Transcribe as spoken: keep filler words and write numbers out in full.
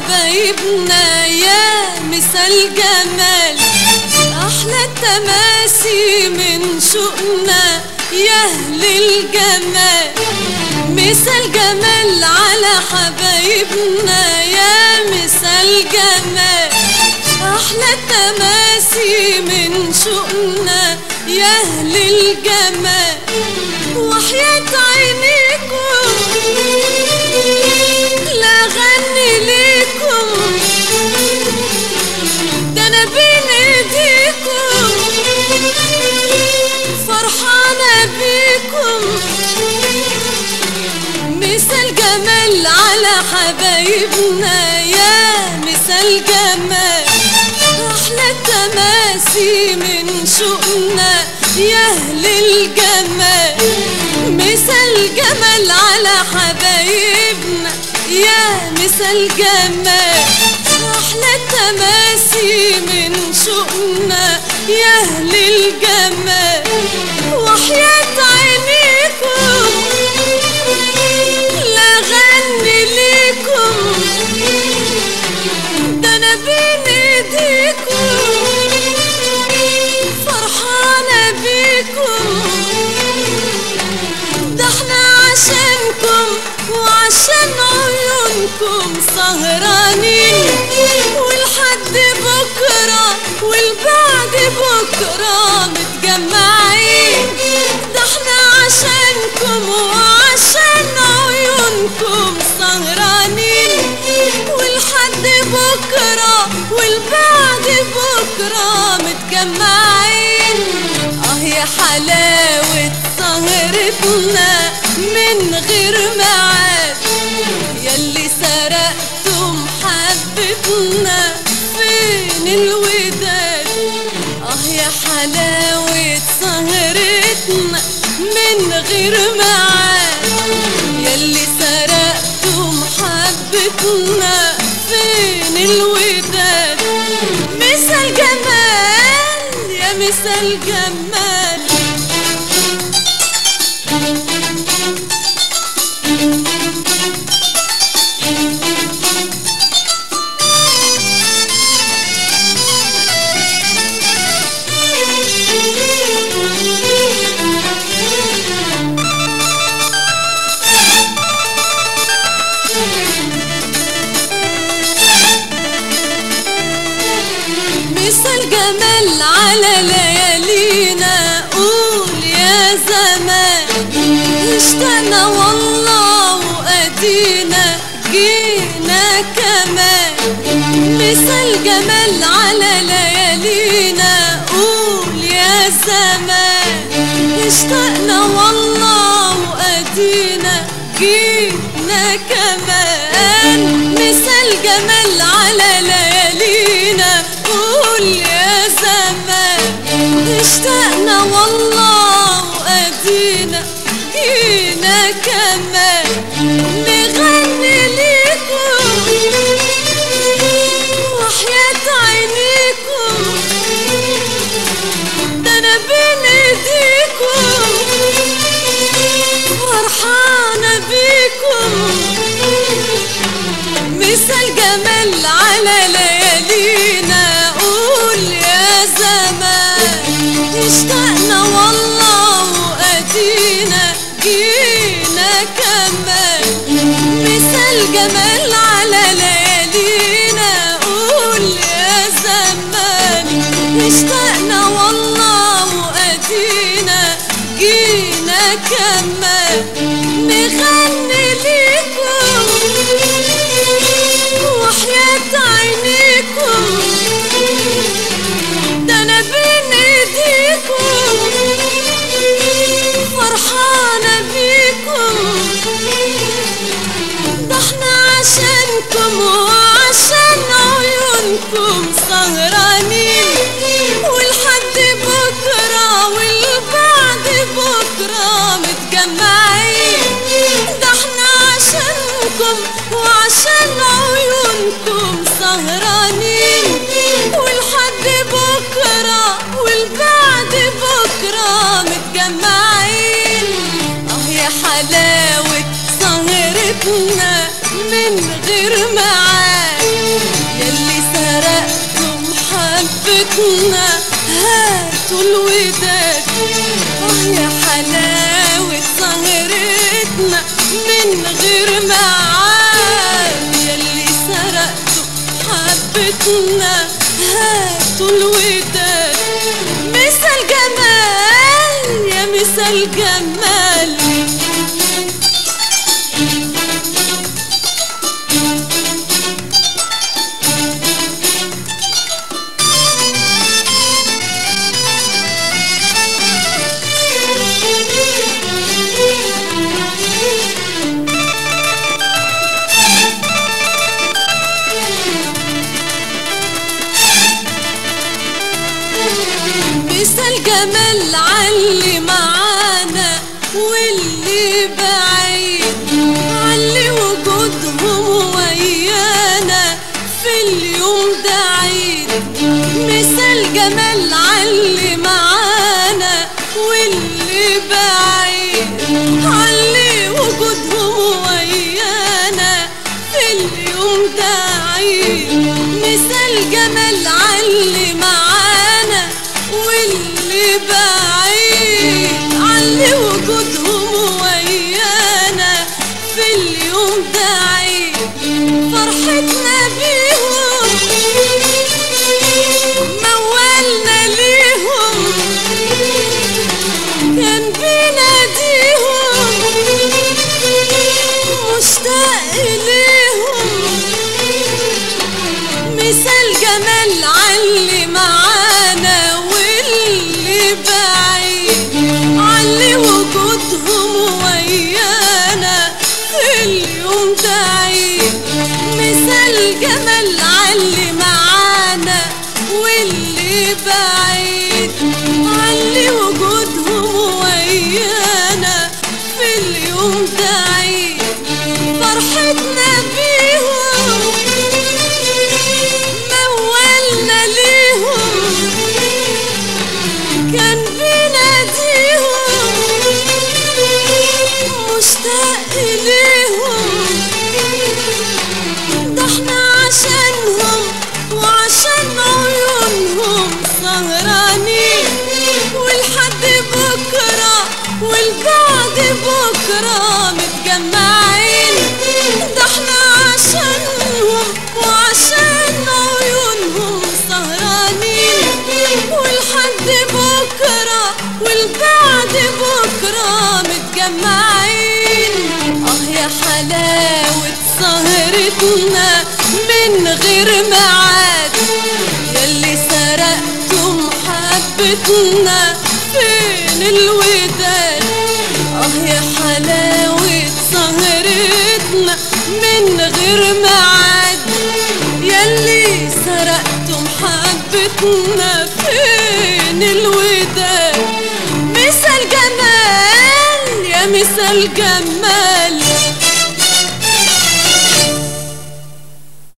حبايبنا يا مثال جمال، أحلى التماسي من شوقنا يا أهل الجمال. مثال جمال على حبايبنا يا مثال جمال، أحلى التماسي من شوقنا يا أهل الجمال. وحياة عينيكم لا غني ليكم، ده أنا بين إيديكم فرحانة بيكم. مثال جمال على حبايبنا يا مثال جمال، أحلى التماسي من شوقنا يا أهل الجمال. مثال جمال على حبايبنا يا مثال جمال، أحلى التماسي من شوقنا يا أهل الجمال. وحياة عينيكم لا غني ليكم، ده أنا بين إيديكم فرحانة بيكم. ده احنا عشانكم وعشان عيونكم سهرانين، ولحد بكرة والبعد بكرة متجمعين. ده احنا عشانكم وعشان عيونكم سهرانين، ولحد بكرة والبعد بكرة متجمعين. اه يا حلاوة سهرتنا من غير ميعاد، ياللي سرقتم حبتنا فين الوداد. اه يا حلاوة سهرتنا من غير ميعاد، ياللي سرقتم حبتنا فين الوداد. مثال جمال يا مثال جمال. مثال جمال على ليالينا، قول يا زمان اشتقنا والله وأدينا جينا كمان. مثال جمال على ليالينا، قول يا زمان اشتقنا والله وأدينا جينا كمان. مثال جمال على ليالينا، قول يا زمان اشتقنا والله وأدينا جينا كمان. نغني ليكم وحياة عينيكم، ده أنا بين إيديكم فرحانة بيكم. مثال جمال على ليالينا، قول يا زمان اشتقنا والله وأدينا جينا كمان. مثال جمال على ليالينا، قول يا زمان اشتقنا والله وأدينا جينا كمان. نغني ليكم وحياة عينيكم، ده أنا بين إيديكم فرحانة بيكم. ده احنا عشانكم وعشان عيونكم سهرانين، ولحد بكرة والبعد بكرة متجمعين. ده احنا عشانكم وعشان عيونكم سهرانين، ولحد بكرة والبعد بكرة متجمعين. اه يا حلاوة سهرتنا من غير ميعاد، فرحتنا هاتوا الوداد. اه يا حلاوة سهرتنا من غير ميعاد، ياللي سرقتوا حبتنا هاتوا الوداد. مثل جمال يا مثل جمال، مثل جمال عاللي معانا واللي بعيد، عاللي وجودهم ويانا في اليوم ده عيد. مثل جمال عاللي معانا واللي بعيد، عاللي وجودهم ويانا في اليوم ده عيد. مثل جمال عاللي معانا واللي بعيد، عاللي وجودهم ويانا في اليوم ده عيد. فرحتنا بيهم موالنا ليهم، كان بيناديهم مشتاق إليهم. مثل جمال عاللي معانا واللي بعيد، عاللي وجودهم ويانا في اليوم ده عيد. مثل جمال عاللي معانا واللي بعيد، عاللي وجودهم ويانا في اليوم ده عيد. فرحتنا بيهم موالنا ليهم، كان بيناديهم مشتاق إليهم. ده احنا عشانهم وعشان عيونهم سهرانين، والحد بكرة والبعد بكرة متجمعين. ده احنا عشانهم وعشان عيونهم سهرانين، والحد بكرة والبعد بكرة متجمعين. اه يا حلاوة سهرتنا من غير ميعاد، ياللي سرقتم حبتنا فين الوداد. اه يا حلاوة سهرتنا من غير ميعاد، ياللي سرقتم حبتنا فين الوداد. مثل جمال يا مثل جمال،